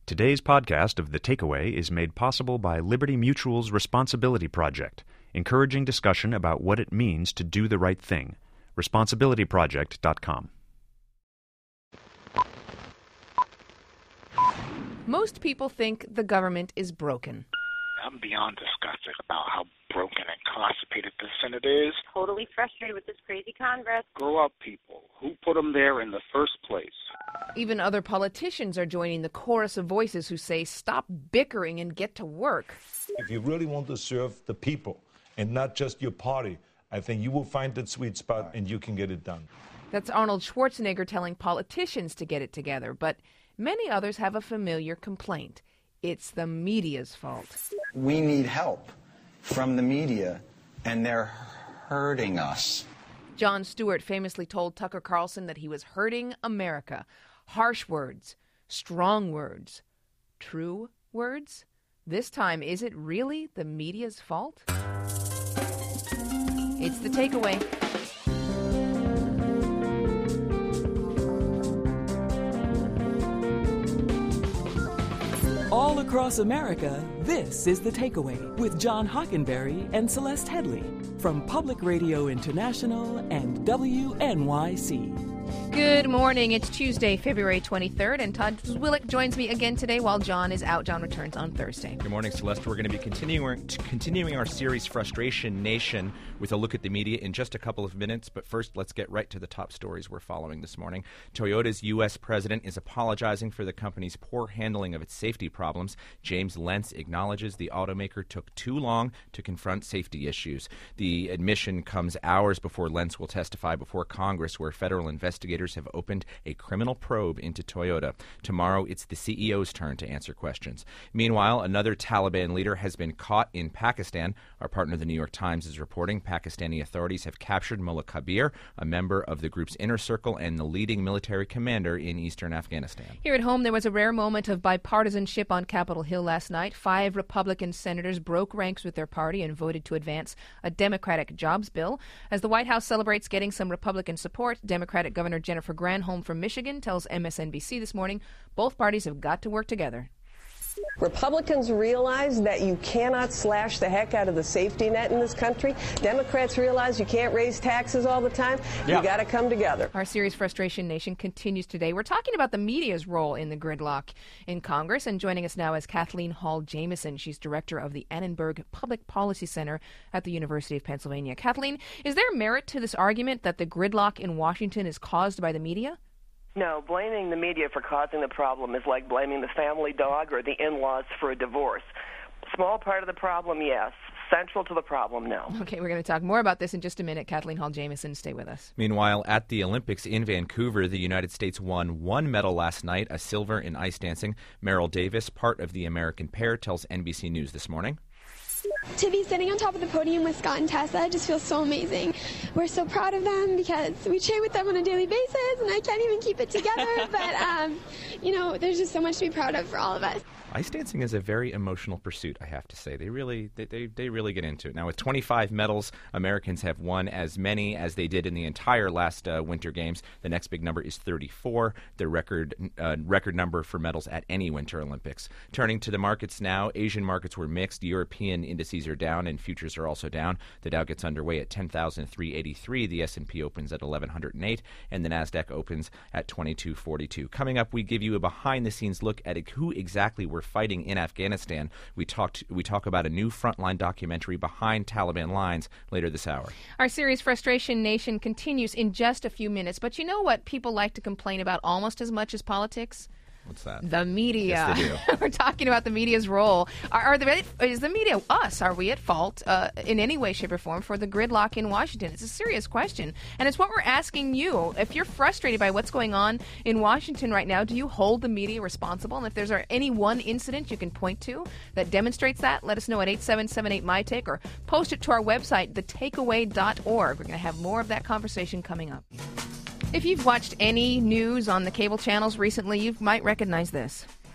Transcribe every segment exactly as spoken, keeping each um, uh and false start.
Today's podcast of The Takeaway is made possible by Liberty Mutual's Responsibility Project, encouraging discussion about what it means to do the right thing. responsibility project dot com. Most people think the government is broken. I'm beyond disgusted about how broken and constipated the Senate is. Totally frustrated with this crazy Congress. Grow up, people. Who put them there in the first place? Even other politicians are joining the chorus of voices who say, stop bickering and get to work. If you really want to serve the people and not just your party, I think you will find that sweet spot and you can get it done. That's Arnold Schwarzenegger telling politicians to get it together. But many others have a familiar complaint. It's the media's fault. We need help from the media, and they're hurting us. Jon Stewart famously told Tucker Carlson that he was hurting America. Harsh words, strong words, true words. This time, is it really the media's fault? It's The Takeaway. All across America, this is The Takeaway with John Hockenberry and Celeste Headley from Public Radio International and W N Y C. Good morning. It's Tuesday, February twenty-third, and Todd Zwillich joins me again today while John is out. John returns on Thursday. Good morning, Celeste. We're going to be continuing continuing our series, Frustration Nation, with a look at the media in just a couple of minutes. But first, let's get right to the top stories we're following this morning. Toyota's U S president is apologizing for the company's poor handling of its safety problems. James Lentz acknowledges the automaker took too long to confront safety issues. The admission comes hours before Lentz will testify before Congress, where federal investigators have opened a criminal probe into Toyota. Tomorrow, it's the C E O's turn to answer questions. Meanwhile, another Taliban leader has been caught in Pakistan. Our partner, the New York Times, is reporting Pakistani authorities have captured Mullah Kabir, a member of the group's inner circle and the leading military commander in eastern Afghanistan. Here at home, there was a rare moment of bipartisanship on Capitol Hill last night. Five Republican senators broke ranks with their party and voted to advance a Democratic jobs bill. As the White House celebrates getting some Republican support, Democratic Governor Jennifer Granholm from Michigan tells M S N B C this morning both parties have got to work together. Republicans realize that you cannot slash the heck out of the safety net in this country. Democrats realize you can't raise taxes all the time. Yeah. You got to come together. Our series Frustration Nation continues today. We're talking about the media's role in the gridlock in Congress, and joining us now is Kathleen Hall Jamieson. She's director of the Annenberg Public Policy Center at the University of Pennsylvania. Kathleen, is there merit to this argument that the gridlock in Washington is caused by the media? No, blaming the media for causing the problem is like blaming the family dog or the in-laws for a divorce. Small part of the problem, yes. Central to the problem, no. Okay, we're going to talk more about this in just a minute. Kathleen Hall Jamieson, stay with us. Meanwhile, at the Olympics in Vancouver, the United States won one medal last night, a silver in ice dancing. Merrill Davis, part of the American pair, tells N B C News this morning. To be sitting on top of the podium with Scott and Tessa just feels so amazing. We're so proud of them because we train with them on a daily basis, and I can't even keep it together. But, um, you know, there's just so much to be proud of for all of us. Ice dancing is a very emotional pursuit, I have to say. They really they, they, they really get into it. Now, with twenty-five medals, Americans have won as many as they did in the entire last uh, Winter Games. The next big number is thirty-four, the record uh, record number for medals at any Winter Olympics. Turning to the markets now, Asian markets were mixed. European indices are down and futures are also down. The Dow gets underway at ten thousand three hundred eighty-three. The S and P opens at eleven oh eight, and the NASDAQ opens at twenty-two forty-two. Coming up, we give you a behind-the-scenes look at who exactly we're fighting in Afghanistan. We talked. We talk about a new frontline documentary, Behind Taliban Lines, later this hour. Our series Frustration Nation continues in just a few minutes. But you know what people like to complain about almost as much as politics? What's that? The media. Yes, they do. We're talking about the media's role. Are, are the, is the media, us, are we at fault uh, in any way, shape, or form for the gridlock in Washington? It's a serious question. And it's what we're asking you. If you're frustrated by what's going on in Washington right now, do you hold the media responsible? And if there's any one incident you can point to that demonstrates that, let us know at eight seven seven eight, M Y Take or post it to our website, the takeaway dot org. We're going to have more of that conversation coming up. If you've watched any news on the cable channels recently, you might recognize this.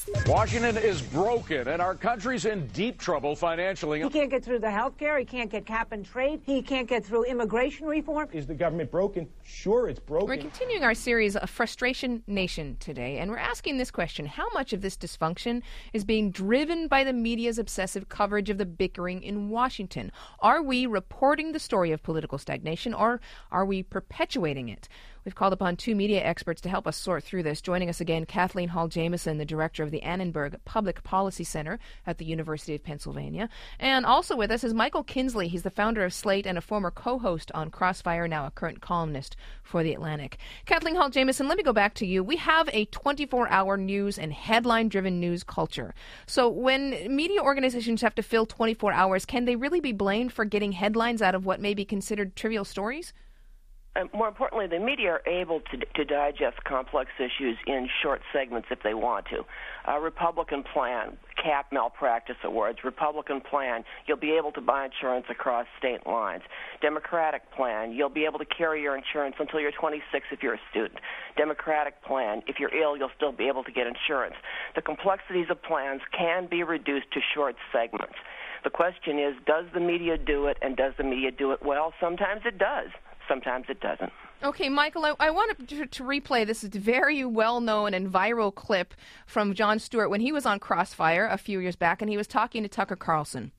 Washington is broken, and our country's in deep trouble financially. He can't get through the health care. He can't get cap and trade. He can't get through immigration reform. Is the government broken? Sure, it's broken. We're continuing our series of Frustration Nation today, and we're asking this question: how much of this dysfunction is being driven by the media's obsessive coverage of the bickering in Washington? Are we reporting the story of political stagnation, or are we perpetuating it? We've called upon two media experts to help us sort through this. Joining us again, Kathleen Hall Jamieson, the director of the Annenberg Public Policy Center at the University of Pennsylvania. And also with us is Michael Kinsley. He's the founder of Slate and a former co-host on Crossfire, now a current columnist for The Atlantic. Kathleen Hall Jamieson, let me go back to you. We have a twenty-four hour news and headline-driven news culture. So when media organizations have to fill twenty-four hours, can they really be blamed for getting headlines out of what may be considered trivial stories? And more importantly, the media are able to, to digest complex issues in short segments if they want to. Uh, Republican plan, cap malpractice awards. Republican plan, you'll be able to buy insurance across state lines. Democratic plan, you'll be able to carry your insurance until you're twenty-six if you're a student. Democratic plan, if you're ill, you'll still be able to get insurance. The complexities of plans can be reduced to short segments. The question is, does the media do it, and does the media do it well? Sometimes it does. Sometimes it doesn't. Okay, Michael, I, I want to, to replay this very well-known and viral clip from Jon Stewart when he was on Crossfire a few years back, and he was talking to Tucker Carlson.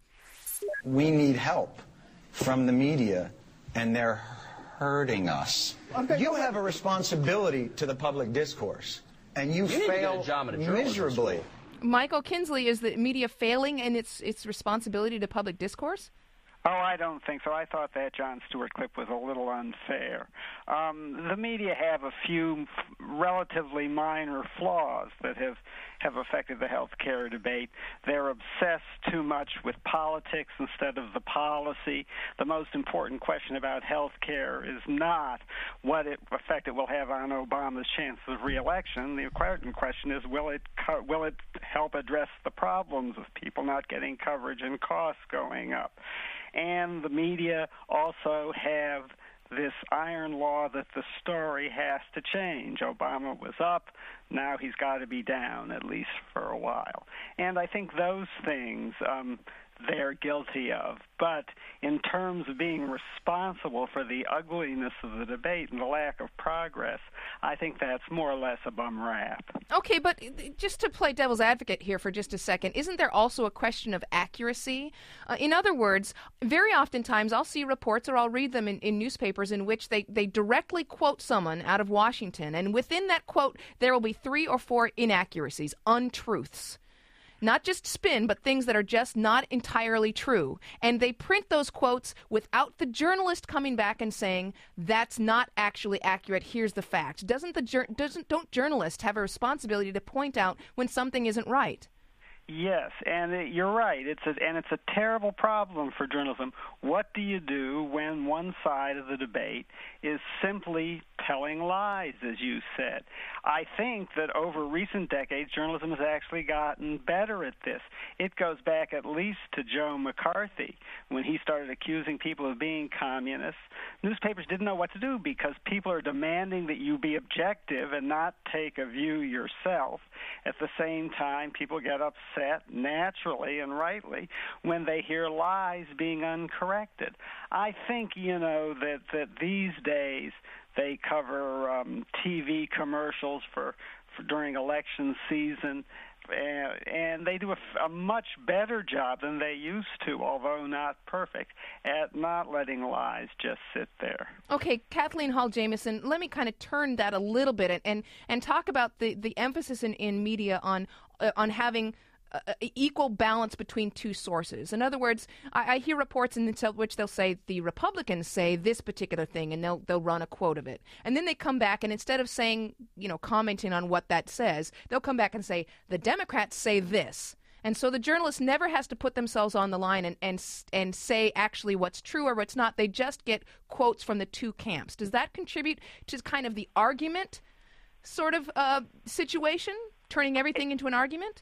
We need help from the media, and they're hurting us. You have a responsibility to the public discourse, and you, you fail miserably. Michael Kinsley, is the media failing in its its responsibility to public discourse? Oh, I don't think so. I thought that Jon Stewart clip was a little unfair. Um, the media have a few relatively minor flaws that have, have affected the health care debate. They're obsessed too much with politics instead of the policy. The most important question about health care is not what it, effect it will have on Obama's chances of re-election. The important question is, will it, co- will it help address the problems of people not getting coverage and costs going up? And the media also have this iron law that the story has to change. Obama was up, now he's got to be down, at least for a while. And I think those things um, they're guilty of. But in terms of being responsible for the ugliness of the debate and the lack of progress, I think that's more or less a bum rap. Okay, but just to play devil's advocate here for just a second, isn't there also a question of accuracy? Uh, in other words, very oftentimes I'll see reports or I'll read them in, in newspapers in which they, they directly quote someone out of Washington, and within that quote there will be three or four inaccuracies, untruths. Not just spin, but things that are just not entirely true. And they print those quotes without the journalist coming back and saying, that's not actually accurate, here's the fact. Doesn't the doesn't don't journalists have a responsibility to point out when something isn't right? Yes, and it, you're right. It's a, and it's a terrible problem for journalism. What do you do when one side of the debate is simply telling lies, as you said? I think that over recent decades, journalism has actually gotten better at this. It goes back at least to Joe McCarthy when he started accusing people of being communists. Newspapers didn't know what to do because people are demanding that you be objective and not take a view yourself. At the same time, people get upset naturally and rightly when they hear lies being uncorrected. I think, you know, that, that these days they cover um, T V commercials for, for during election season, and, and they do a, a much better job than they used to, although not perfect, at not letting lies just sit there. Okay, Kathleen Hall Jamieson, let me kind of turn that a little bit and, and, and talk about the, the emphasis in, in media on uh, on having Uh, equal balance between two sources. In other words, I, I hear reports in which they'll say the Republicans say this particular thing, and they'll they'll run a quote of it, and then they come back and instead of saying, you know, commenting on what that says, they'll come back and say the Democrats say this, and so the journalist never has to put themselves on the line and and and say actually what's true or what's not. They just get quotes from the two camps. Does that contribute to kind of the argument sort of uh, situation, turning everything into an argument?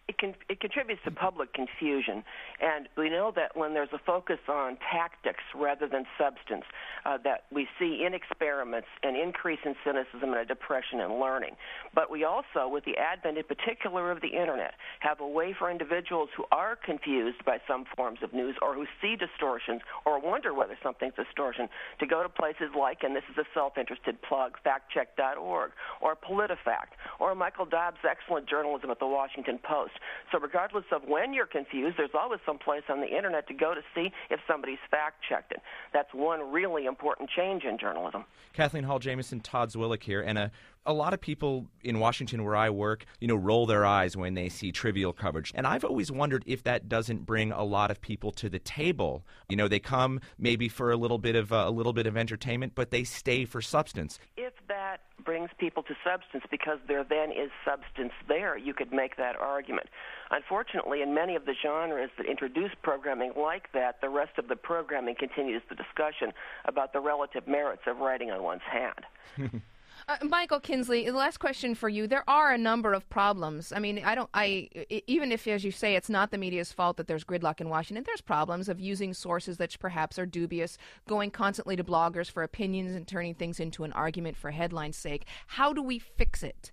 It, can, it contributes to public confusion, and we know that when there's a focus on tactics rather than substance, uh, that we see in experiments an increase in cynicism and a depression in learning. But we also, with the advent in particular of the Internet, have a way for individuals who are confused by some forms of news or who see distortions or wonder whether something's distortion to go to places like, and this is a self-interested plug, fact check dot org, or PolitiFact, or Michael Dobbs' excellent journalism at the Washington Post. So regardless of when you're confused, there's always some place on the Internet to go to see if somebody's fact-checked it. That's one really important change in journalism. Kathleen Hall Jamieson, Todd Zwillich here, and a, a lot of people in Washington where I work, you know, roll their eyes when they see trivial coverage. And I've always wondered if that doesn't bring a lot of people to the table. You know, they come maybe for a little bit of uh, a little bit of entertainment, but they stay for substance. If that brings people to substance because there then is substance there, you could make that argument. Unfortunately, in many of the genres that introduce programming like that, the rest of the programming continues the discussion about the relative merits of writing on one's hand. Uh, Michael Kinsley, the last question for you. There are a number of problems. I mean, I don't. I even if, as you say, it's not the media's fault that there's gridlock in Washington. There's problems of using sources that perhaps are dubious, going constantly to bloggers for opinions, and turning things into an argument for headline's sake. How do we fix it?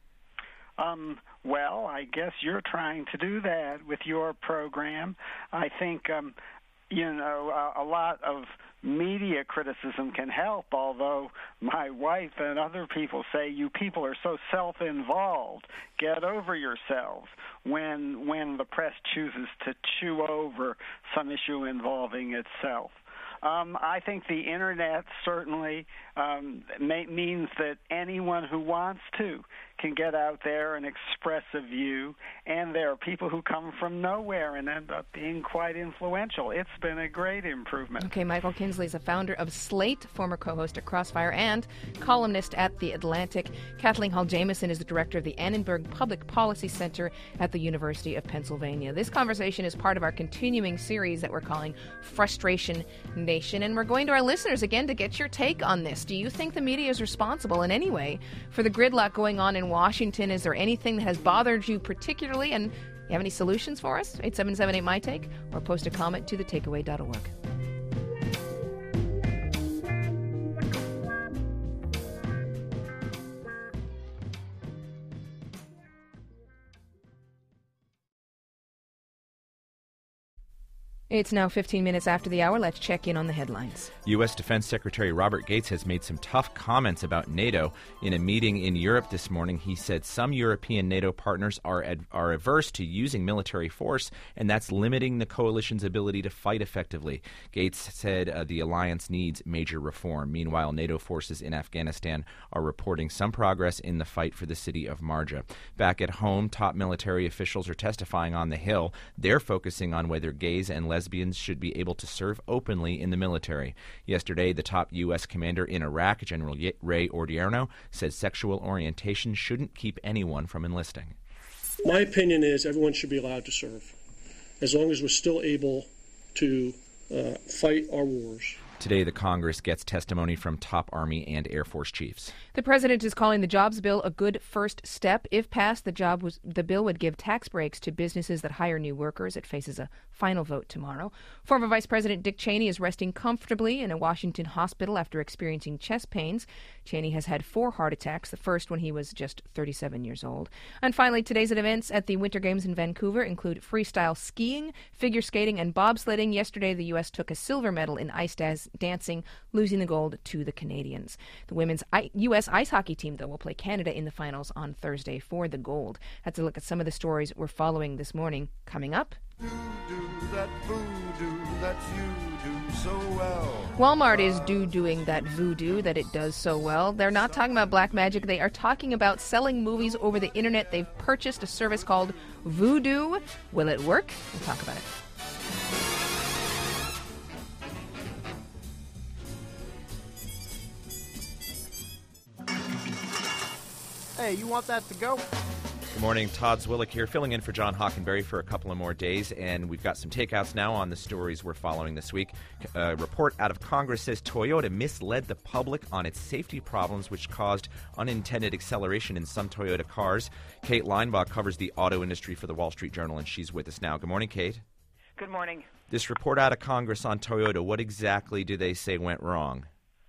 Um, well, I guess you're trying to do that with your program. I think, um, you know, a, a lot of media criticism can help, although my wife and other people say you people are so self-involved. Get over yourselves when when the press chooses to chew over some issue involving itself. Um, I think the Internet certainly um, may, means that anyone who wants to can get out there and express a view, and there are people who come from nowhere and end up being quite influential. It's been a great improvement. Okay, Michael Kinsley is a founder of Slate, former co-host at Crossfire, and columnist at The Atlantic. Kathleen Hall Jamieson is the director of the Annenberg Public Policy Center at the University of Pennsylvania. This conversation is part of our continuing series that we're calling Frustration Nation, and we're going to our listeners again to get your take on this. Do you think the media is responsible in any way for the gridlock going on in Washington? Is there anything that has bothered you particularly? And you have any solutions for us? eight seven seven eight, M Y Take, or post a comment to the takeaway dot org. It's now fifteen minutes after the hour. Let's check in on the headlines. U S. Defense Secretary Robert Gates has made some tough comments about NATO. In a meeting in Europe this morning, he said some European NATO partners are ad- are averse to using military force, and that's limiting the coalition's ability to fight effectively. Gates said uh, the alliance needs major reform. Meanwhile, NATO forces in Afghanistan are reporting some progress in the fight for the city of Marja. Back at home, top military officials are testifying on the Hill. They're focusing on whether gays and lesbians Lesbians should be able to serve openly in the military. Yesterday, the top U S commander in Iraq, General Ray Odierno, said sexual orientation shouldn't keep anyone from enlisting. My opinion is everyone should be allowed to serve, as long as we're still able to uh, fight our wars. Today, the Congress gets testimony from top Army and Air Force chiefs. The president is calling the jobs bill a good first step. If passed, the job was, the bill would give tax breaks to businesses that hire new workers. It faces a final vote tomorrow. Former Vice President Dick Cheney is resting comfortably in a Washington hospital after experiencing chest pains. Cheney has had four heart attacks, the first when he was just thirty-seven years old. And finally, today's events at the Winter Games in Vancouver include freestyle skiing, figure skating, and bobsledding. Yesterday, the U S took a silver medal in ice dance. dancing, losing the gold to the Canadians. The women's I- U S ice hockey team, though, will play Canada in the finals on Thursday for the gold. That's a look at some of the stories we're following this morning. Coming up. Do that voodoo that you do so well. Walmart is do-doing that voodoo that it does so well. They're not talking about black magic. They are talking about selling movies over the internet. They've purchased a service called Vudu. Will it work? We'll talk about it. Hey, you want that to go? Good morning. Todd Zwillich here, filling in for John Hockenberry for a couple of more days, and we've got some takeouts now on the stories we're following this week. A report out of Congress says Toyota misled the public on its safety problems, which caused unintended acceleration in some Toyota cars. Kate Leinbach covers the auto industry for the Wall Street Journal, and she's with us now. Good morning, Kate. Good morning. This report out of Congress on Toyota, what exactly do they say went wrong?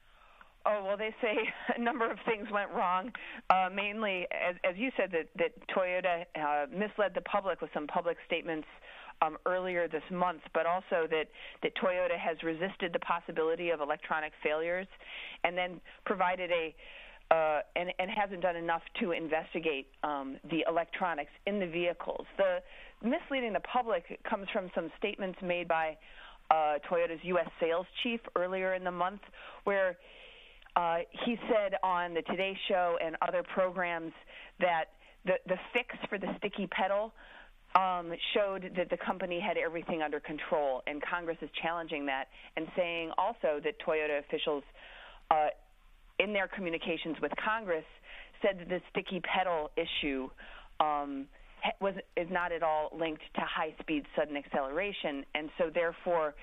Oh, well, they say a number of things went wrong. Uh, mainly, as, as you said, that, that Toyota uh, misled the public with some public statements um, earlier this month, but also that, that Toyota has resisted the possibility of electronic failures and then provided a uh, and, and hasn't done enough to investigate um, the electronics in the vehicles. The misleading the public comes from some statements made by uh, Toyota's U S sales chief earlier in the month, where Uh, he said on the Today Show and other programs that the, the fix for the sticky pedal um, showed that the company had everything under control, and Congress is challenging that and saying also that Toyota officials uh, in their communications with Congress said that the sticky pedal issue um, was is not at all linked to high-speed sudden acceleration, and so therefore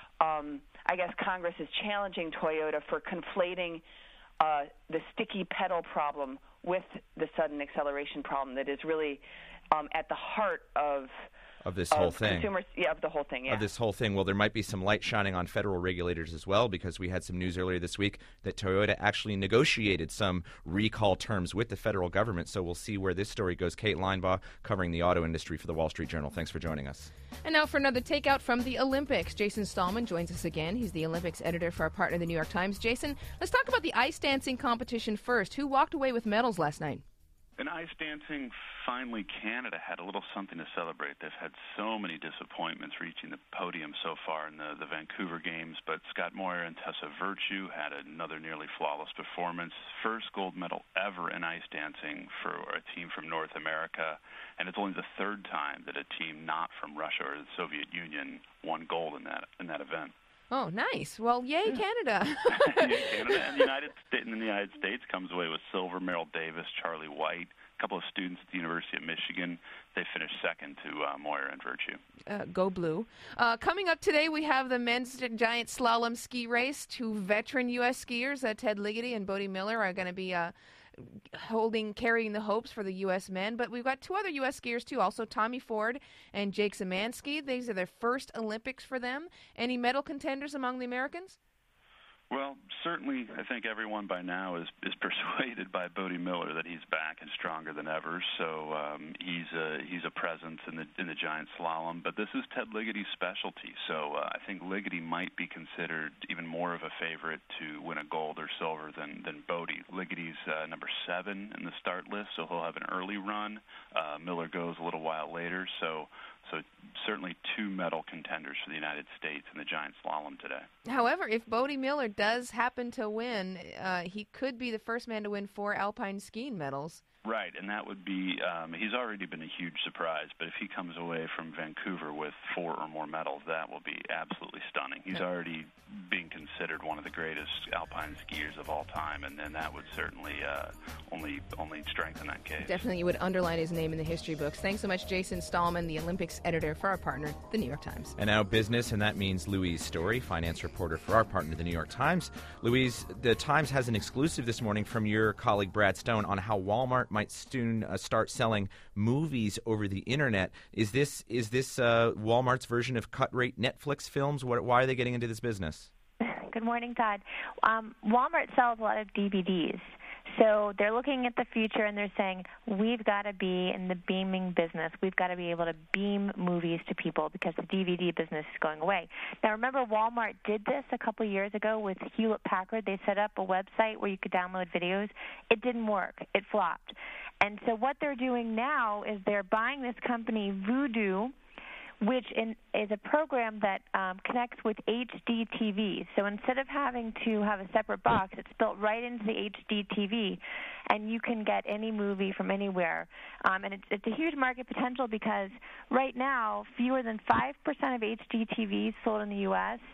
Um, I guess Congress is challenging Toyota for conflating uh, the sticky pedal problem with the sudden acceleration problem that is really um, at the heart of Of this whole of thing. Consumers, yeah, of the whole thing, yeah. Of this whole thing. Well, there might be some light shining on federal regulators as well, because we had some news earlier this week that Toyota actually negotiated some recall terms with the federal government. So we'll see where this story goes. Kate Leinbach covering the auto industry for the Wall Street Journal. Thanks for joining us. And now for another takeout from the Olympics. Jason Stallman joins us again. He's the Olympics editor for our partner, the New York Times. Jason, let's talk about the ice dancing competition first. Who walked away with medals last night? In ice dancing, finally Canada had a little something to celebrate. They've had so many disappointments reaching the podium so far in the, the Vancouver Games, but Scott Moir and Tessa Virtue had another nearly flawless performance. First gold medal ever in ice dancing for a team from North America, and it's only the third time that a team not from Russia or the Soviet Union won gold in that in that event. Oh, nice. Well, yay, Canada. Yay, Canada. And the United States, and the United States comes away with silver. Merrill Davis, Charlie White, a couple of students at the University of Michigan. They finished second to uh, Moira and Virtue. Uh, go blue. Uh, coming up today, we have the men's giant slalom ski race. Two veteran U S skiers, uh, Ted Ligety and Bode Miller, are going to be uh, holding, carrying the hopes for the U S men. But we've got two other U S skiers, too, also Tommy Ford and Jake Szymanski. These are their first Olympics for them. Any medal contenders among the Americans? Well, certainly, I think everyone by now is, is persuaded by Bode Miller that he's back and stronger than ever. So um, he's a he's a presence in the in the giant slalom. But this is Ted Ligaty's specialty. So uh, I think Ligety might be considered even more of a favorite to win a gold or silver than than Bode. Ligaty's uh, number seven in the start list, so he'll have an early run. Uh, Miller goes a little while later. So. So certainly two medal contenders for the United States in the giant slalom today. However, if Bode Miller does happen to win, uh, he could be the first man to win four alpine skiing medals. Right, and that would be, um, he's already been a huge surprise, but if he comes away from Vancouver with four or more medals, that will be absolutely stunning. He's already being considered one of the greatest alpine skiers of all time, and then that would certainly uh, only only strengthen that case. Definitely would underline his name in the history books. Thanks so much, Jason Stallman, the Olympics editor for our partner, the New York Times. And now business, and that means Louise Story, finance reporter for our partner, the New York Times. Louise, the Times has an exclusive this morning from your colleague Brad Stone on how Walmart might soon uh, start selling movies over the internet. Is this is this uh, Walmart's version of cut-rate Netflix films? What, why are they getting into this business? Good morning, Todd. Um, Walmart sells a lot of D V Ds. So they're looking at the future and they're saying, we've got to be in the beaming business. We've got to be able to beam movies to people because the D V D business is going away. Now, remember, Walmart did this a couple of years ago with Hewlett-Packard. They set up a website where you could download videos. It didn't work. It flopped. And so what they're doing now is they're buying this company, Vudu, which in, is a program that um, connects with H D T V. So instead of having to have a separate box, it's built right into the H D T V, and you can get any movie from anywhere. Um, and it's, it's a huge market potential because right now, fewer than five percent of H D T Vs sold in the U S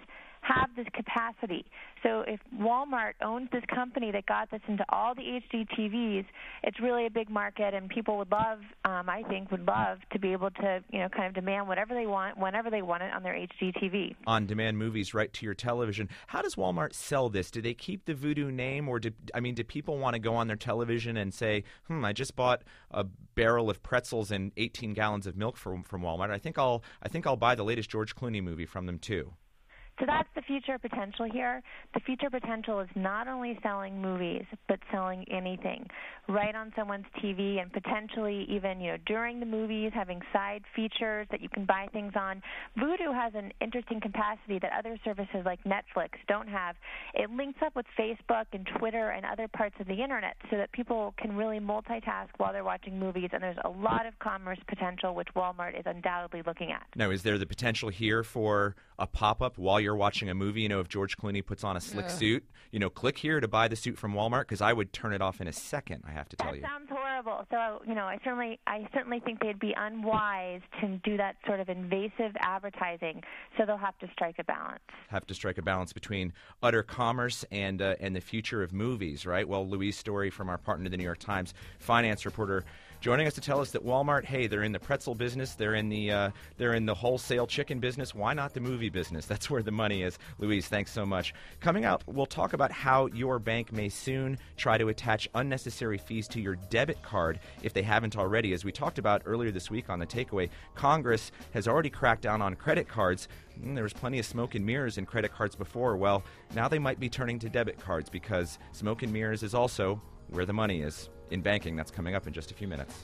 have this capacity. So if Walmart owns this company that got this into all the H D T Vs, it's really a big market, and people would love, um, I think, would love to be able to, you know, kind of demand whatever they want, whenever they want it on their H D T V. On-demand movies right to your television. How does Walmart sell this? Do they keep the Vudu name, or do, I mean, do people want to go on their television and say, hmm, I just bought a barrel of pretzels and eighteen gallons of milk from from Walmart. I think I'll I think I'll buy the latest George Clooney movie from them too. So that's the future potential here. The future potential is not only selling movies, but selling anything right on someone's T V, and potentially even, you know, during the movies, having side features that you can buy things on. Vudu has an interesting capacity that other services like Netflix don't have. It links up with Facebook and Twitter and other parts of the internet so that people can really multitask while they're watching movies, and there's a lot of commerce potential which Walmart is undoubtedly looking at. Now, is there the potential here for a pop-up while you're watching a movie? You know, if George Clooney puts on a slick Ugh. suit, you know, click here to buy the suit from Walmart, because I would turn it off in a second, I have to tell that you. That sounds horrible. So, you know, I certainly I certainly think they'd be unwise to do that sort of invasive advertising, so they'll have to strike a balance. Have to strike a balance between utter commerce and uh, and the future of movies, right? Well, Louise Story from our partner, the New York Times finance reporter, joining us to tell us that Walmart, hey, they're in the pretzel business, they're in the uh, they're in the wholesale chicken business. Why not the movie business? That's where the money is. Louise, thanks so much. Coming up, we'll talk about how your bank may soon try to attach unnecessary fees to your debit card if they haven't already. As we talked about earlier this week on The Takeaway, Congress has already cracked down on credit cards. Mm, there was plenty of smoke and mirrors in credit cards before. Well, now they might be turning to debit cards, because smoke and mirrors is also where the money is in banking. That's coming up in just a few minutes.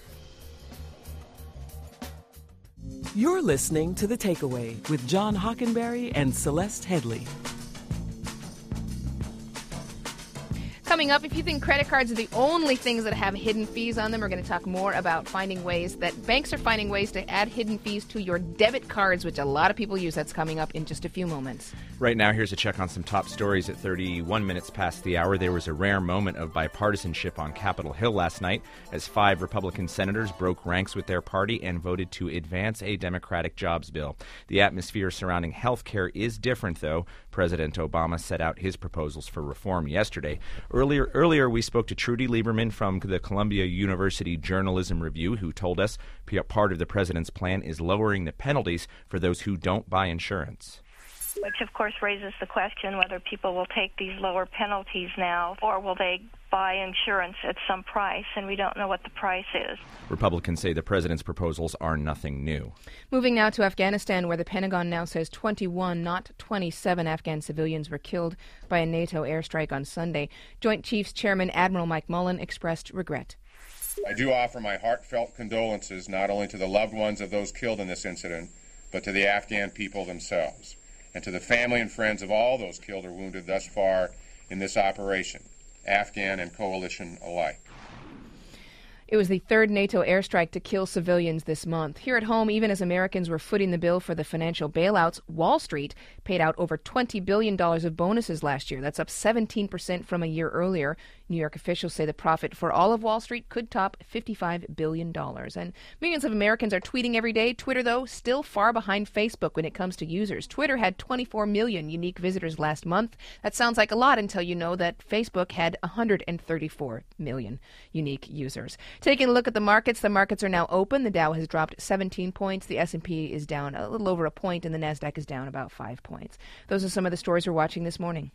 You're listening to The Takeaway with John Hockenberry and Celeste Headlee. Coming up, if you think credit cards are the only things that have hidden fees on them, we're going to talk more about finding ways that banks are finding ways to add hidden fees to your debit cards, which a lot of people use. That's coming up in just a few moments. Right now, here's a check on some top stories at thirty-one minutes past the hour. There was a rare moment of bipartisanship on Capitol Hill last night as five Republican senators broke ranks with their party and voted to advance a Democratic jobs bill. The atmosphere surrounding health care is different, though. President Obama set out his proposals for reform yesterday. Earlier, earlier, we spoke to Trudy Lieberman from the Columbia University Journalism Review, who told us part of the president's plan is lowering the penalties for those who don't buy insurance. Which, of course, raises the question whether people will take these lower penalties now, or will they buy insurance at some price, and we don't know what the price is. Republicans say the president's proposals are nothing new. Moving now to Afghanistan, where the Pentagon now says twenty-one, not twenty-seven Afghan civilians were killed by a NATO airstrike on Sunday. Joint Chiefs Chairman Admiral Mike Mullen expressed regret. I do offer my heartfelt condolences not only to the loved ones of those killed in this incident, but to the Afghan people themselves, and to the family and friends of all those killed or wounded thus far in this operation, Afghan and coalition alike. It was the third NATO airstrike to kill civilians this month. Here at home, even as Americans were footing the bill for the financial bailouts, Wall Street paid out over twenty billion dollars of bonuses last year. That's up seventeen percent from a year earlier. New York officials say the profit for all of Wall Street could top fifty-five billion dollars. And millions of Americans are tweeting every day. Twitter, though, still far behind Facebook when it comes to users. Twitter had twenty-four million unique visitors last month. That sounds like a lot until you know that Facebook had one hundred thirty-four million unique users. Taking a look at the markets, the markets are now open. The Dow has dropped seventeen points. The S and P is down a little over a point, and the NASDAQ is down about five points. Those are some of the stories we're watching this morning.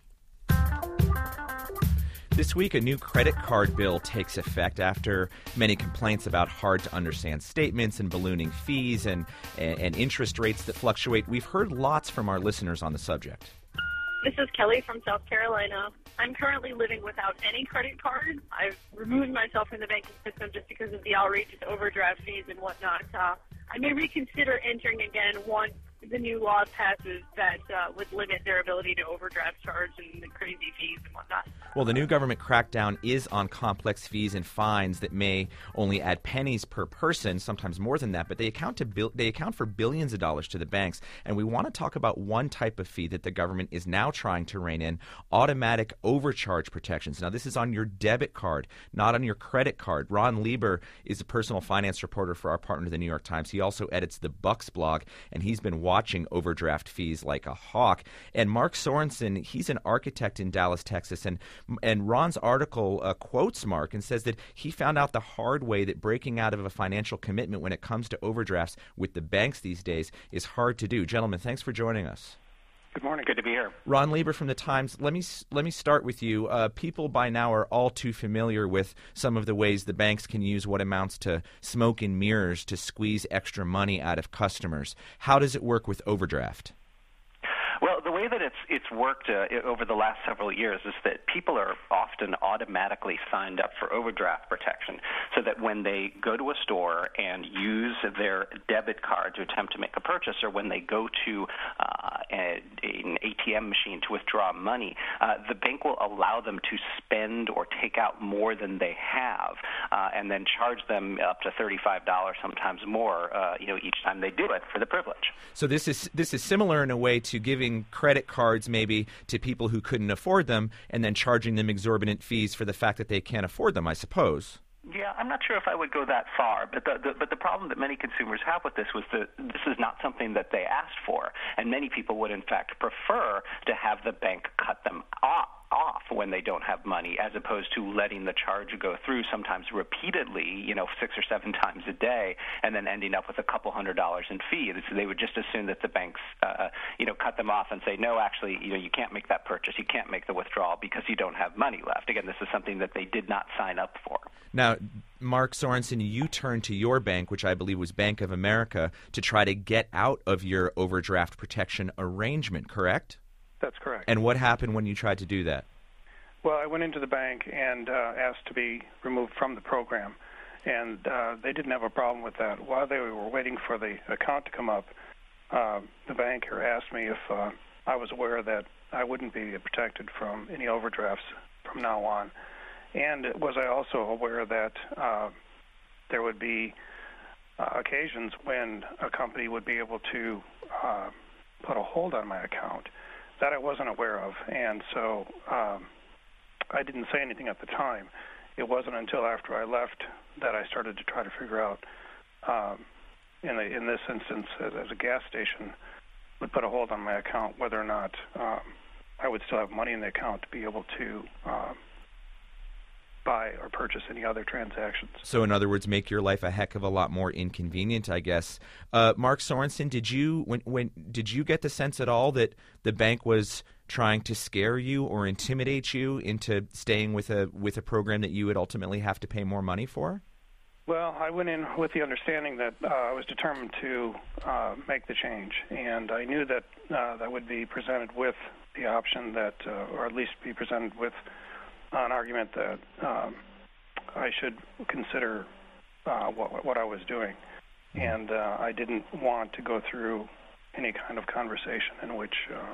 This week, a new credit card bill takes effect after many complaints about hard-to-understand statements and ballooning fees and, and, and interest rates that fluctuate. We've heard lots from our listeners on the subject. This is Kelly from South Carolina. I'm currently living without any credit card. I've removed myself from the banking system just because of the outrageous overdraft fees and whatnot. Uh, I may reconsider entering again once the new law passes that uh, would limit their ability to overdraft charge and the crazy fees and whatnot. Well, the new government crackdown is on complex fees and fines that may only add pennies per person, sometimes more than that, but they account to bil- they account for billions of dollars to the banks. And we want to talk about one type of fee that the government is now trying to rein in: automatic overcharge protections. Now, this is on your debit card, not on your credit card. Ron Lieber is a personal finance reporter for our partner, the New York Times. He also edits the Bucks blog, and he's been watching watching overdraft fees like a hawk. And Mark Sorensen, he's an architect in Dallas, Texas, and and Ron's article uh, quotes Mark and says that he found out the hard way that breaking out of a financial commitment when it comes to overdrafts with the banks these days is hard to do. Gentlemen, thanks for joining us. Good morning. Good to be here. Ron Lieber from the Times. Let me let me start with you. Uh, people by now are all too familiar with some of the ways the banks can use what amounts to smoke and mirrors to squeeze extra money out of customers. How does it work with overdraft? Well, the way that it's it's worked uh, over the last several years is that people are often automatically signed up for overdraft protection, so that when they go to a store and use their debit card to attempt to make a purchase, or when they go to uh, a, an A T M machine to withdraw money, uh, the bank will allow them to spend or take out more than they have, uh, and then charge them up to thirty-five dollars, sometimes more, uh, you know, each time they do it for the privilege. So this is this is similar in a way to giving credit cards maybe to people who couldn't afford them and then charging them exorbitant fees for the fact that they can't afford them, I suppose. Yeah, I'm not sure if I would go that far, but the, the but the problem that many consumers have with this was that this is not something that they asked for, and many people would in fact prefer to have the bank cut them off. off when they don't have money, as opposed to letting the charge go through sometimes repeatedly, you know, six or seven times a day, and then ending up with a couple hundred dollars in fee. So they would just assume that the banks, uh, you know, cut them off and say, no, actually, you know, you can't make that purchase, you can't make the withdrawal because you don't have money left. Again, this is something that they did not sign up for. Now, Mark Sorensen, you turned to your bank, which I believe was Bank of America, to try to get out of your overdraft protection arrangement, correct? That's correct. And what happened when you tried to do that? Well, I went into the bank and uh, asked to be removed from the program, and uh, they didn't have a problem with that. While they were waiting for the account to come up, uh, the banker asked me if uh, I was aware that I wouldn't be protected from any overdrafts from now on, and was I also aware that uh, there would be uh, occasions when a company would be able to uh, put a hold on my account. That I wasn't aware of, and so um, I didn't say anything at the time. It wasn't until after I left that I started to try to figure out, um, in, the, in this instance, as, as a gas station would put a hold on my account, whether or not um, I would still have money in the account to be able to uh, buy or purchase any other transactions. So, in other words, make your life a heck of a lot more inconvenient, I guess. Uh, Mark Sorensen, did you when when did you get the sense at all that the bank was trying to scare you or intimidate you into staying with a with a program that you would ultimately have to pay more money for? Well, I went in with the understanding that uh, I was determined to uh, make the change, and I knew that uh, that would be presented with the option that, uh, or at least be presented with an argument that um, I should consider uh, what, what I was doing. And uh, I didn't want to go through any kind of conversation in which uh,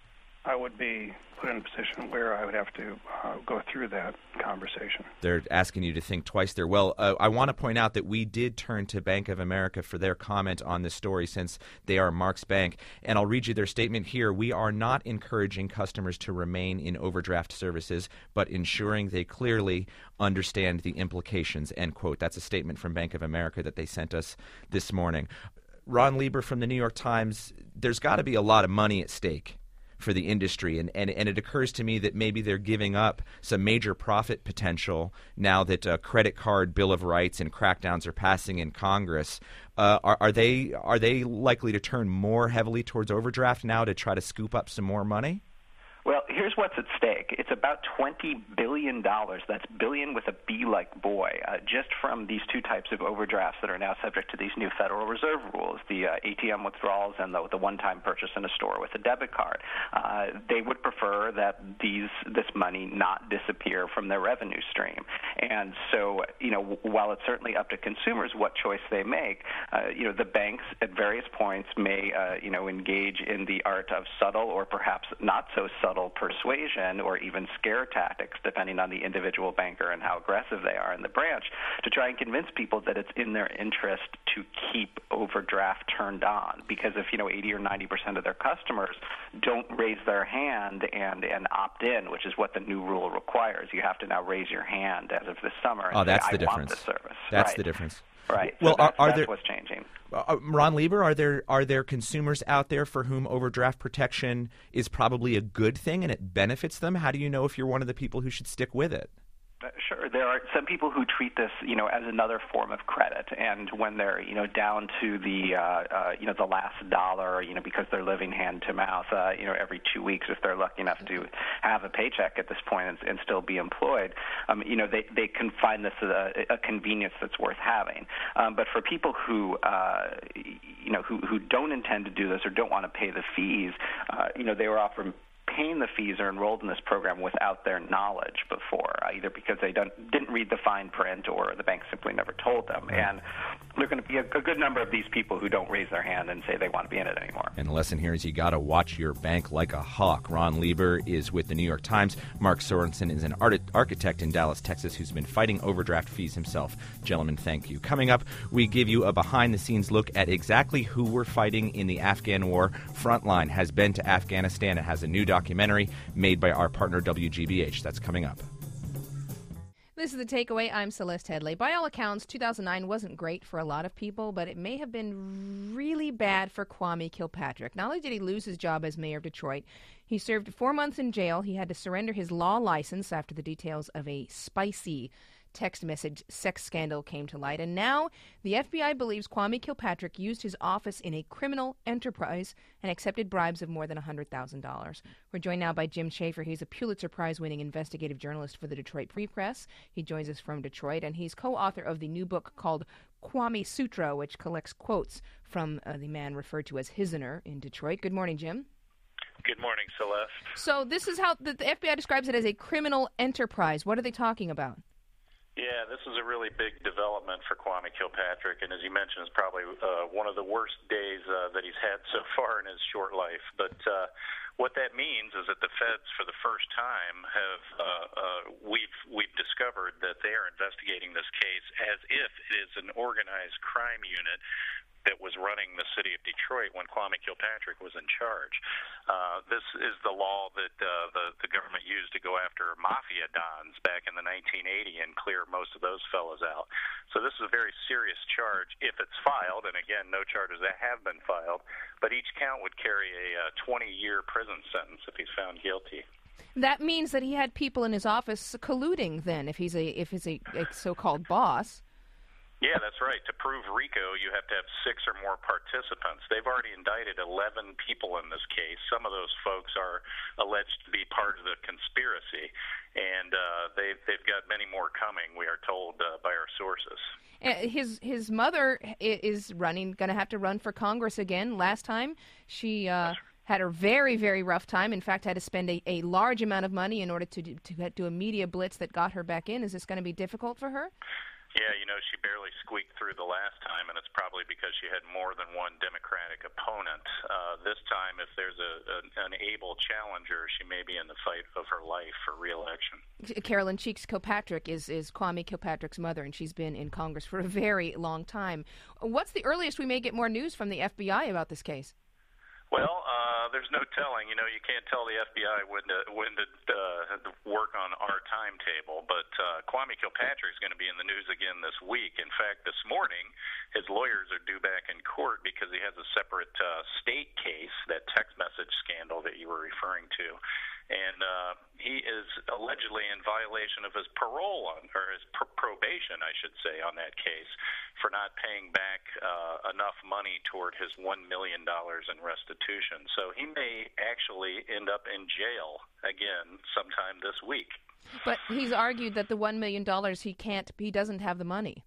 I would be put in a position where I would have to uh, go through that conversation. They're asking you to think twice there. Well, uh, I want to point out that we did turn to Bank of America for their comment on this story, since they are Mark's bank. And I'll read you their statement here. We are not encouraging customers to remain in overdraft services, but ensuring they clearly understand the implications, end quote. That's a statement from Bank of America that they sent us this morning. Ron Lieber from the New York Times, there's got to be a lot of money at stake for the industry, and, and, and it occurs to me that maybe they're giving up some major profit potential now that uh, credit card Bill of Rights and crackdowns are passing in Congress. Uh, are, are they are they likely to turn more heavily towards overdraft now to try to scoop up some more money? Well, here's what's at stake. It's about twenty billion dollars. That's billion with a B like boy, uh, just from these two types of overdrafts that are now subject to these new Federal Reserve rules, the uh, A T M withdrawals and the, the one-time purchase in a store with a debit card. Uh, they would prefer that these this money not disappear from their revenue stream. And so, you know, while it's certainly up to consumers what choice they make, uh, you know, the banks at various points may, uh, you know, engage in the art of subtle or perhaps not so subtle persuasion or even scare tactics, depending on the individual banker and how aggressive they are in the branch, to try and convince people that it's in their interest to keep overdraft turned on. Because if, you know, eighty or ninety percent of their customers don't raise their hand and, and opt in, which is what the new rule requires, you have to now raise your hand as of this summer and oh, that's say, the I difference. want the service. That's right. the difference. Right. Well, so that's, are, are that's there, what's changing. Uh, Ron Lieber, are there are there consumers out there for whom overdraft protection is probably a good thing and it benefits them? How do you know if you're one of the people who should stick with it? Uh, Sure. There are some people who treat this, you know, as another form of credit, and when they're, you know, down to the, uh, uh, you know, the last dollar, you know, because they're living hand to mouth, uh, you know, every two weeks, if they're lucky enough to have a paycheck at this point and, and still be employed, um, you know, they they can find this a, a convenience that's worth having. Um, but for people who, uh, you know, who who don't intend to do this or don't want to pay the fees, uh, you know, they were often paying the fees or enrolled in this program without their knowledge before, uh, either because they don't, didn't read the fine print or the bank simply never told them. And there are going to be a, a good number of these people who don't raise their hand and say they want to be in it anymore. And the lesson here is you got to watch your bank like a hawk. Ron Lieber is with the New York Times. Mark Sorensen is an art- architect in Dallas, Texas, who's been fighting overdraft fees himself. Gentlemen, thank you. Coming up, we give you a behind-the-scenes look at exactly who we're fighting in the Afghan war. Frontline has been to Afghanistan. It has a new documentary made by our partner W G B H. That's coming up. This is The Takeaway. I'm Celeste Headley. By all accounts, two thousand nine wasn't great for a lot of people, but it may have been really bad for Kwame Kilpatrick. Not only did he lose his job as mayor of Detroit, he served four months in jail. He had to surrender his law license after the details of a spicy text message sex scandal came to light. And now the F B I believes Kwame Kilpatrick used his office in a criminal enterprise and accepted bribes of more than one hundred thousand dollars. We're joined now by Jim Schaefer. He's a Pulitzer Prize-winning investigative journalist for the Detroit Free Press. He joins us from Detroit, and he's co-author of the new book called Kwame Sutra, which collects quotes from uh, the man referred to as Hizner in Detroit. Good morning, Jim. Good morning, Celeste. So this is how the, the F B I describes it as a criminal enterprise. What are they talking about? Yeah, this is a really big development for Kwame Kilpatrick, and as you mentioned, it's probably uh, one of the worst days uh, that he's had so far in his short life. But uh, what that means is that the feds, for the first time, have uh, uh, we've we've discovered that they are investigating this case as if it is an organized crime unit that was running the city of Detroit when Kwame Kilpatrick was in charge. Uh, this is the law that uh, the, the government used to go after mafia dons back in the nineteen eighty and clear most of those fellows out. So this is a very serious charge if it's filed, and again, no charges that have been filed, but each count would carry a twenty-year prison sentence if he's found guilty. That means that he had people in his office colluding then, if he's a, if he's a, a so-called boss. Yeah, that's right. To prove RICO, you have to have six or more participants. They've already indicted eleven people in this case. Some of those folks are alleged to be part of the conspiracy, and uh, they've, they've got many more coming, we are told uh, by our sources. His his mother is running, going to have to run for Congress again. Last time, she uh, had a very, very rough time. In fact, had to spend a, a large amount of money in order to do, to do a media blitz that got her back in. Is this going to be difficult for her? Yeah, you know, she barely squeaked through the last time, and it's probably because she had more than one Democratic opponent. Uh, this time, if there's a, a, an able challenger, she may be in the fight of her life for re-election. Carolyn Cheeks Kilpatrick is, is Kwame Kilpatrick's mother, and she's been in Congress for a very long time. What's the earliest we may get more news from the F B I about this case? Well, uh, there's no telling. You know, you can't tell the F B I when to when to uh, work on our timetable. But uh, Kwame Kilpatrick is going to be in the news again this week. In fact, this morning, his lawyers are due back in court because he has a separate uh, state case, that text message scandal that you were referring to. And uh, he is allegedly in violation of his parole, on, or his pr- probation, I should say, on that case, for not paying back uh, enough money toward his one million dollars in restitution. So he may actually end up in jail again sometime this week. But he's argued that the one million dollars he can't, he doesn't have the money.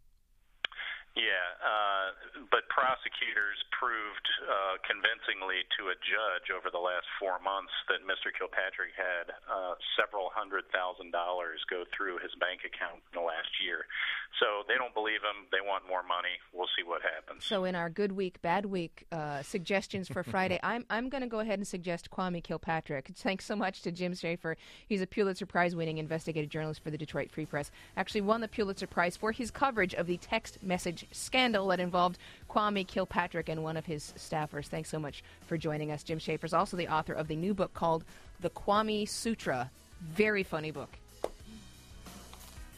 Yeah, uh, but prosecutors proved uh, convincingly to a judge over the last four months that Mister Kilpatrick had uh, several hundred thousand dollars go through his bank account in the last year. So they don't believe him. They want more money. We'll see what happens. So in our good week, bad week uh, suggestions for Friday, I'm I'm going to go ahead and suggest Kwame Kilpatrick. Thanks so much to Jim Schaefer. He's a Pulitzer Prize-winning investigative journalist for the Detroit Free Press. Actually won the Pulitzer Prize for his coverage of the text message scandal that involved Kwame Kilpatrick and one of his staffers. Thanks so much for joining us. Jim Schaefer is also the author of the new book called The Kwame Sutra. Very funny book.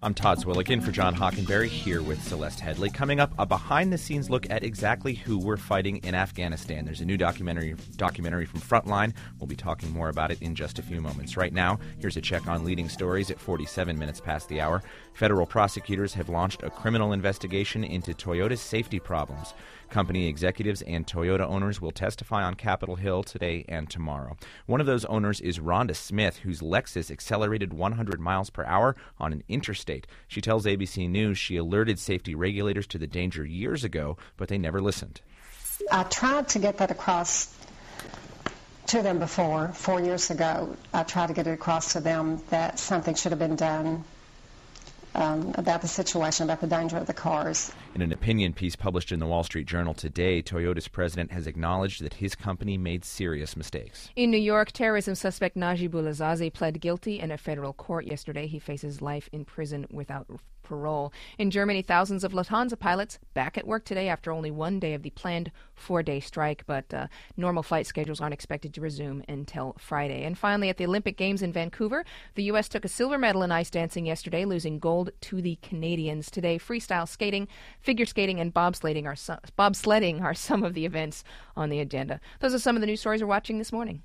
I'm Todd Zwilligan for John Hockenberry, here with Celeste Headley. Coming up, a behind-the-scenes look at exactly who we're fighting in Afghanistan. There's a new documentary documentary from Frontline. We'll be talking more about it in just a few moments. Right now, here's a check on leading stories at forty-seven minutes past the hour. Federal prosecutors have launched a criminal investigation into Toyota's safety problems. Company executives and Toyota owners will testify on Capitol Hill today and tomorrow. One of those owners is Rhonda Smith, whose Lexus accelerated one hundred miles per hour on an interstate. She tells A B C News she alerted safety regulators to the danger years ago, but they never listened. I tried to get that across to them before, four years ago. I tried to get it across to them that something should have been done Um, about the situation, about the danger of the cars. In an opinion piece published in the Wall Street Journal today, Toyota's president has acknowledged that his company made serious mistakes. In New York, terrorism suspect Najibullah Zazi pled guilty in a federal court yesterday. He faces life in prison without parole. In Germany, thousands of Lufthansa pilots back at work today after only one day of the planned four-day strike, but uh, normal flight schedules aren't expected to resume until Friday. And finally, at the Olympic Games in Vancouver, the U S took a silver medal in ice dancing yesterday, losing gold to the Canadians. Today, freestyle skating, figure skating, and bobsledding are, so- bobsledding are some of the events on the agenda. Those are some of the news stories we're watching this morning.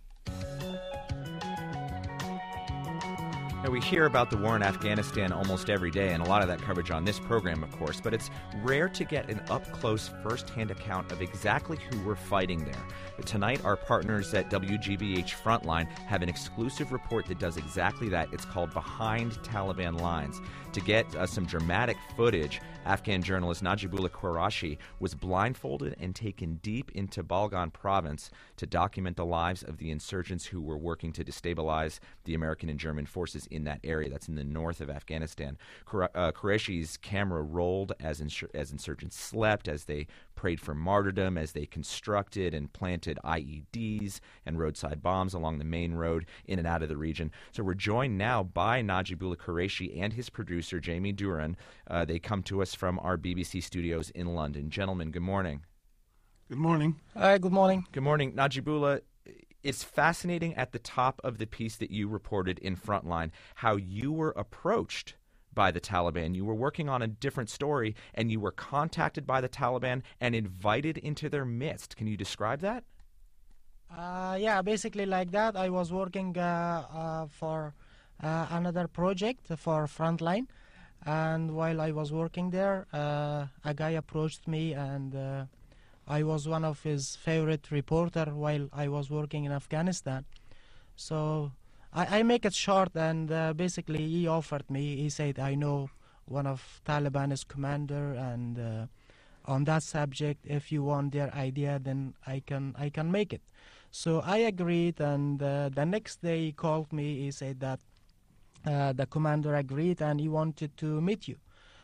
Now, we hear about the war in Afghanistan almost every day, and a lot of that coverage on this program, of course, but it's rare to get an up-close, first-hand account of exactly who we're fighting there. But tonight, our partners at W G B H Frontline have an exclusive report that does exactly that. It's called Behind Taliban Lines. To get uh, some dramatic footage, Afghan journalist Najibullah Qureshi was blindfolded and taken deep into Balgan province to document the lives of the insurgents who were working to destabilize the American and German forces in that area. That's in the north of Afghanistan. Qure- uh, Qureshi's camera rolled as, insur- as insurgents slept, as they prayed for martyrdom, as they constructed and planted I E Ds and roadside bombs along the main road in and out of the region. So we're joined now by Najibullah Qureshi and his producer, Jamie Duran. Uh, they come to us from our B B C studios in London. Gentlemen, good morning. Good morning. Hi, good morning. Good morning. Najibullah, it's fascinating at the top of the piece that you reported in Frontline how you were approached by the Taliban. You were working on a different story, and you were contacted by the Taliban and invited into their midst. Can you describe that? Uh, yeah, basically like that. I was working uh, uh, for uh, another project for Frontline, and while I was working there, uh, a guy approached me, and uh, I was one of his favorite reporter while I was working in Afghanistan. So I, I make it short, and uh, basically he offered me, he said, I know one of Taliban's commander, and uh, on that subject, if you want their idea, then I can I can make it. So I agreed, and uh, the next day he called me, he said that uh, the commander agreed and he wanted to meet you.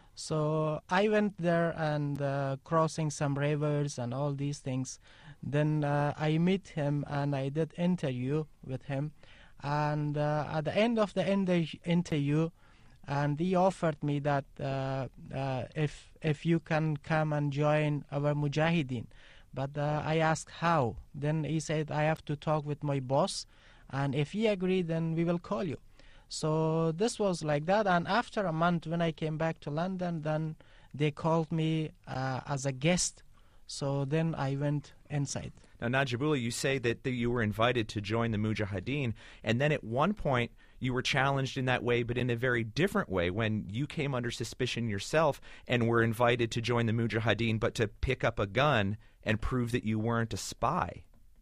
So I went there and uh, crossing some rivers and all these things. Then uh, I met him and I did interview with him. And uh, at the end of the inter- interview, and he offered me that uh, uh, if if you can come and join our Mujahideen. But uh, I asked how. Then he said, I have to talk with my boss, and if he agreed, then we will call you. So this was like that, and after a month when I came back to London, then they called me uh, as a guest. So then I went inside. Now, Najibullah, you say that, that you were invited to join the Mujahideen, and then at one point you were challenged in that way, but in a very different way when you came under suspicion yourself and were invited to join the Mujahideen, but to pick up a gun and prove that you weren't a spy.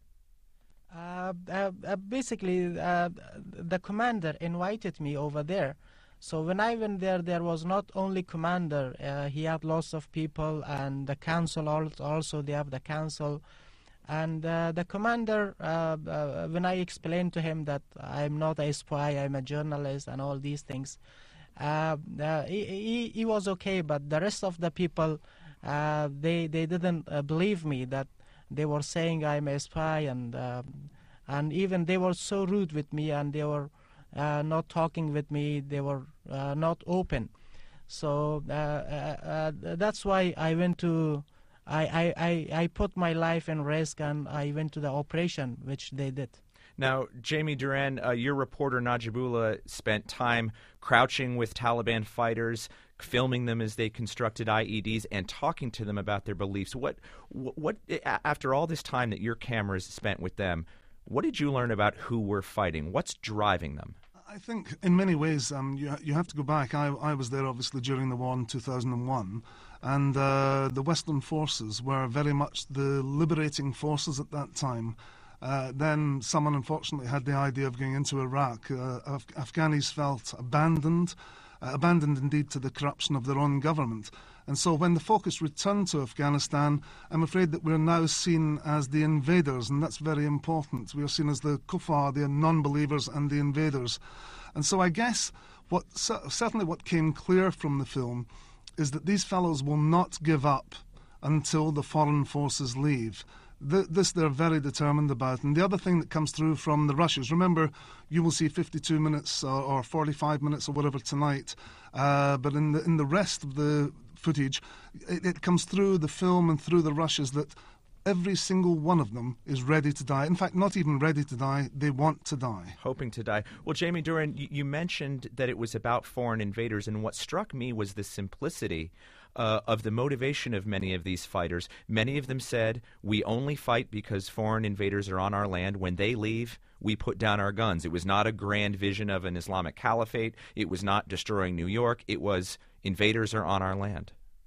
Uh, uh, uh, basically, uh, the commander invited me over there. So when I went there, there was not only commander. Uh, he had lots of people, and the council also, they have the council. And uh, the commander, uh, uh, when I explained to him that I'm not a spy, I'm a journalist and all these things, uh, uh, he, he, he was okay, but the rest of the people, uh, they, they didn't uh, believe me, that they were saying I'm a spy, and uh, and even they were so rude with me, and they were uh, not talking with me, they were uh, not open. So uh, uh, uh, that's why I went to, I, I, I, I put my life in risk, and I went to the operation, which they did. Now, Jamie Duran, uh, your reporter Najibullah spent time crouching with Taliban fighters, filming them as they constructed I E Ds, and talking to them about their beliefs. What, what, what, after all this time that your cameras spent with them, what did you learn about who we're fighting? What's driving them? I think in many ways um, you, you have to go back. I, I was there obviously during the war in two thousand one, and uh, the Western forces were very much the liberating forces at that time. Uh, then someone unfortunately had the idea of going into Iraq. Uh, Af- Afghanis felt abandoned, uh, abandoned indeed to the corruption of their own government. And so when the focus returned to Afghanistan, I'm afraid that we're now seen as the invaders, and that's very important. We are seen as the kuffar, the non-believers, and the invaders. And so I guess what certainly what came clear from the film is that these fellows will not give up until the foreign forces leave. This they're very determined about. And the other thing that comes through from the Russians, remember, you will see fifty-two minutes or, or forty-five minutes or whatever tonight, uh, but in the in the rest of the footage, it, it comes through the film and through the Russians that every single one of them is ready to die. In fact, not even ready to die, they want to die. Hoping to die. Well, Jamie Duran, you, you mentioned that it was about foreign invaders, and what struck me was the simplicity Uh, of the motivation of many of these fighters. Many of them said, we only fight because foreign invaders are on our land. When they leave, we put down our guns. It was not a grand vision of an Islamic caliphate. It was not destroying New York. It was invaders are on our land.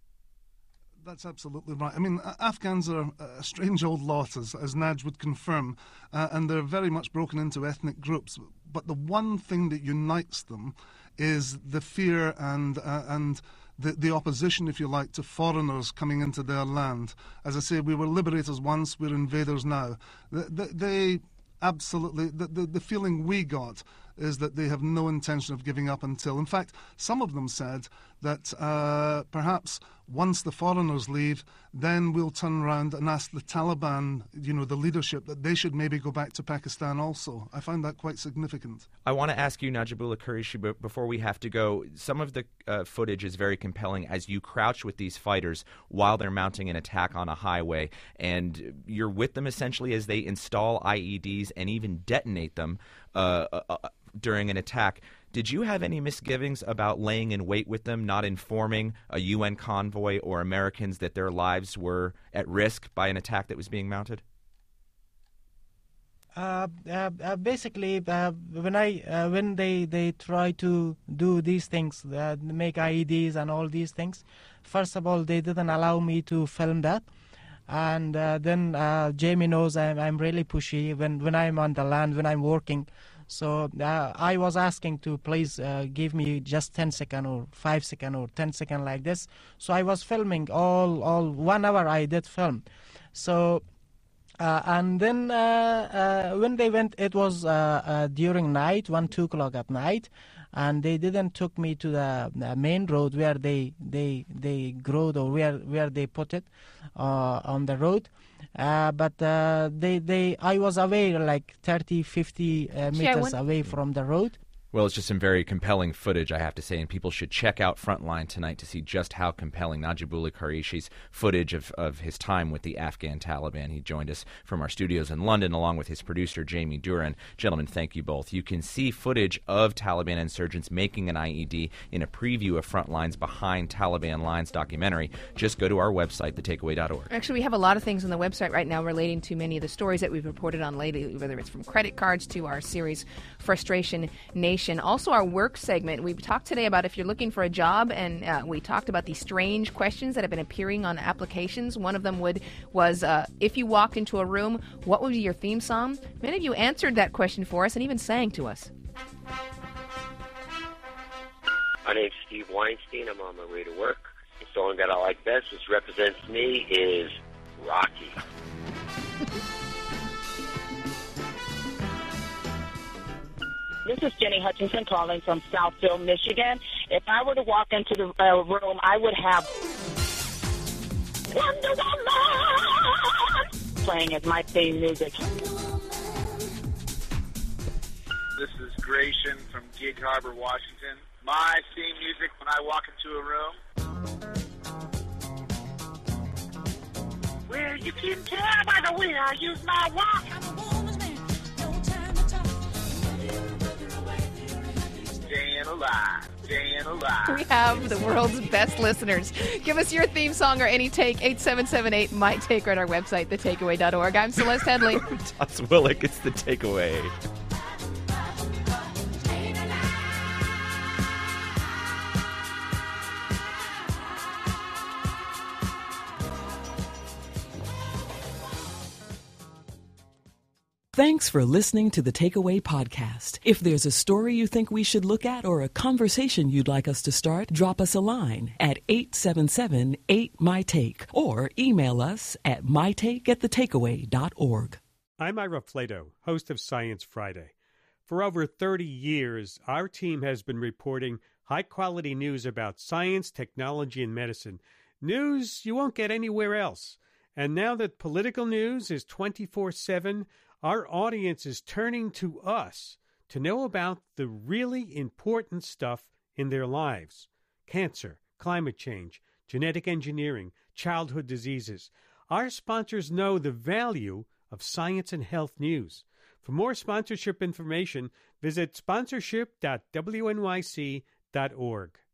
That's absolutely right. I mean, Afghans are a strange old lot, as, as Naj would confirm, uh, and they're very much broken into ethnic groups. But the one thing that unites them is the fear and uh, and the, the opposition, if you like, to foreigners coming into their land. As I say, we were liberators once, we're invaders now. They, they absolutely, the, the, the feeling we got is that they have no intention of giving up until, in fact, some of them said that uh, perhaps once the foreigners leave, then we'll turn around and ask the Taliban, you know, the leadership, that they should maybe go back to Pakistan also. I find that quite significant. I want to ask you, Najibullah Qureshi, but before we have to go, some of the uh, footage is very compelling as you crouch with these fighters while they're mounting an attack on a highway, and you're with them essentially as they install I E Ds and even detonate them uh, uh, during an attack. Did you have any misgivings about laying in wait with them, not informing a U N convoy or Americans that their lives were at risk by an attack that was being mounted? Uh, uh, uh, basically, uh, when I uh, when they, they try to do these things, uh, make I E Ds and all these things, first of all, they didn't allow me to film that. And uh, then uh, Jamie knows I'm, I'm really pushy when, when I'm on the land, when I'm working. So uh, I was asking to please uh, give me just ten second or five second or ten second like this. So I was filming all, all one hour I did film. So uh, and then uh, uh, when they went, it was uh, uh, during night, one, two o'clock at night. And they didn't took me to the, the main road where they they they growed or where where they put it uh, on the road. Uh, but uh, they they I was away like thirty, fifty uh, meters yeah, when... away from the road. Well, it's just some very compelling footage, I have to say, and people should check out Frontline tonight to see just how compelling Najibullah Qureshi's footage of, of his time with the Afghan Taliban. He joined us from our studios in London along with his producer, Jamie Duran. Gentlemen, thank you both. You can see footage of Taliban insurgents making an I E D in a preview of Frontline's Behind Taliban Lines documentary. Just go to our website, the takeaway dot org. Actually, we have a lot of things on the website right now relating to many of the stories that we've reported on lately, whether it's from credit cards to our series Frustration Nation. Also, our work segment. We talked today about if you're looking for a job, and uh, we talked about these strange questions that have been appearing on applications. One of them would was, uh, if you walked into a room, what would be your theme song? Many of you answered that question for us and even sang to us. My name's Steve Weinstein. I'm on my way to work. The song that I like best, which represents me, is Rocky. This is Jenny Hutchinson calling from Southfield, Michigan. If I were to walk into the uh, room, I would have Wonder Woman playing as my theme music. This is Gratian from Gig Harbor, Washington. My theme music when I walk into a room. Well, you can tell by the way I use my watch. alive, staying alive. We have the world's best listeners. Give us your theme song or any take, eight seven seven eight, M Y Take, or at our website, the takeaway dot org. I'm Celeste Headley. Toss Willick, it's The Takeaway. Thanks for listening to the Takeaway Podcast. If there's a story you think we should look at or a conversation you'd like us to start, drop us a line at eight seven seven eight, M Y Take or email us at my take at the takeaway dot org. I'm Ira Flato, host of Science Friday. For over thirty years, our team has been reporting high-quality news about science, technology, and medicine. News you won't get anywhere else. And now that political news is twenty-four seven, our audience is turning to us to know about the really important stuff in their lives. Cancer, climate change, genetic engineering, childhood diseases. Our sponsors know the value of science and health news. For more sponsorship information, visit sponsorship dot w n y c dot org.